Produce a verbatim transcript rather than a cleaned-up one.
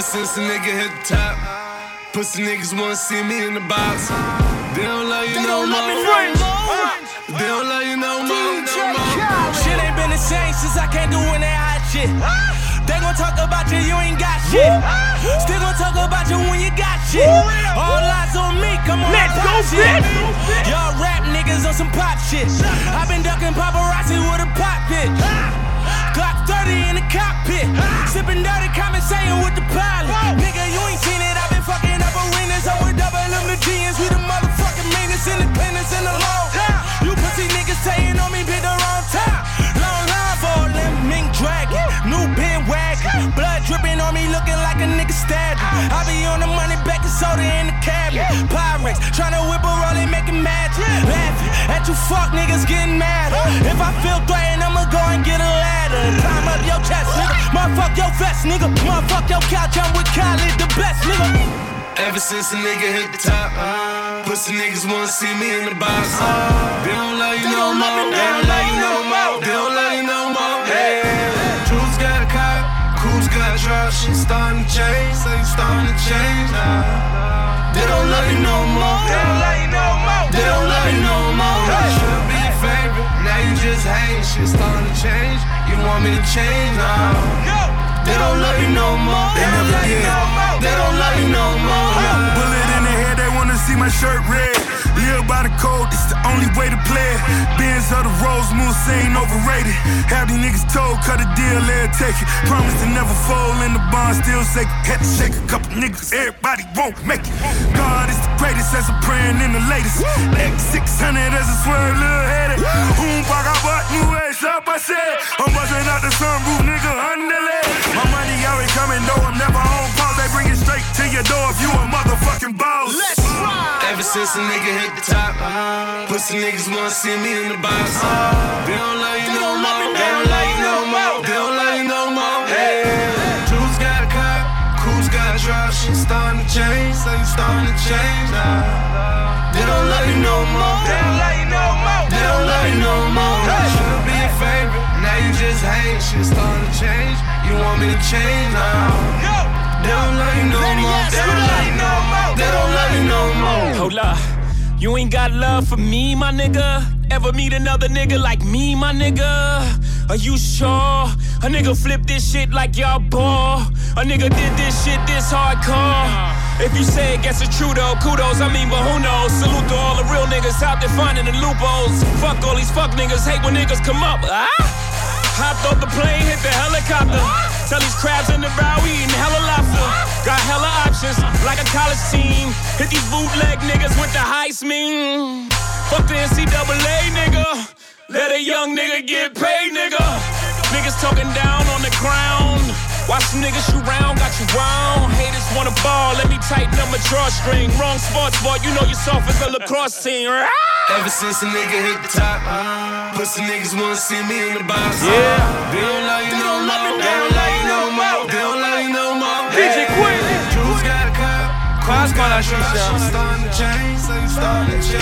since a nigga hit the top, pussy niggas wanna see me in the box. They don't love you no more. They don't love you no more. Shit ain't been the same since I can't do when that hot shit. They gon' talk about you, you ain't got shit. Still gon' talk about you when you got shit. All eyes on me, come on, let's go, shit. Y'all rap niggas on some pop shit. I been ducking paparazzi with a pop bitch. Glock thirty in the cockpit. Sippin' dirty, conversating with the pilot. Nigga, you ain't seen it, I been fucking up arenas. I'm with double M the G's, we the motherfucking meanest, independence in the law. You pussy niggas saying on me, been the wrong time. Long line for them mink dragon, new bin wagon. Blood dripping on me, looking like a nigga stabbed. I be on the money, baking soda in the cabinet. Pyrex, tryna whip a roll and make it magic. Laughing at you fuck niggas getting mad. If I feel threatened, I'ma go and get a ladder. Climb up your chest, nigga. Motherfuck your vest, nigga. Motherfuck your couch, I'm with Khaled, the best, nigga. Ever since a nigga hit the top, pussy niggas wanna see me in the box. They don't love you no more. They don't love you no more. They don't love you no more. Hey, Drew's got a cop, Cool's got a drop. Shit starting to change, so you starting to change. They don't love you no more. They don't love you no more. They don't love you no more. Should be your favorite, now you just hate. Shit starting to change. You want me to change now? They don't love you no more. They never did. They don't love you no more. Bullet in the head, they wanna see my shirt red. Live by the code, it's the only way to play it. Benz of the Rose Moon, ain't overrated. Have these niggas told, cut a deal, let take it. Promise to never fold in the bond, still shake it. Had to shake a couple niggas, everybody won't make it. God is the greatest, as I'm praying in the latest. X six hundred as a swerve, little headed. Boom, bag, I bought new ass up, I said. I'm busting out the sunroof, nigga, underlay. My money already coming, though I'm never on pause. They bring it straight to your door if you a motherfucking boss. Let's ride. Ever since a nigga hit the top, pussy niggas wanna see me in the box. They don't love you no more. They don't love you no more. They don't love you no more. Hey, Drew's got a cop, Cool's got a drop. Shit starting to change, so you starting to change. They don't love you no more. They don't love you no more. They don't love you no more. Should be your favorite, now you just hate. Shit starting to change. You want me to change now? They don't love you no more. They don't love you no more. They don't love you no more. Hold up, you ain't got love for me, my nigga. Ever meet another nigga like me, my nigga? Are you sure? A nigga flip this shit like y'all ball. A nigga did this shit this hardcore. If you say it, guess it's true though. Kudos, I mean, but who knows? Salute to all the real niggas out there finding the loopholes. Fuck all these fuck niggas, hate when niggas come up. Ah? Hopped off the plane, hit the helicopter. Tell these crabs in the bow, we eating hella lobster. Got hella options, like a college team. Hit these bootleg niggas with the heist meme. Fuck the N C double A, nigga. Let a young nigga get paid, nigga. Niggas talking down on the crown. Watch some niggas shoot round, got you round. Haters wanna ball, let me tighten up my drawstring. Wrong sports boy, you know you're soft as a lacrosse team. Ever since a nigga hit the top, pussy niggas wanna see me in the box. Yeah. They don't love you no more. They don't love you no more. They don't love you no more. D J Quinn. Drew's got a cop, Cool's got a drop. Shit starting to change, so you starting to change.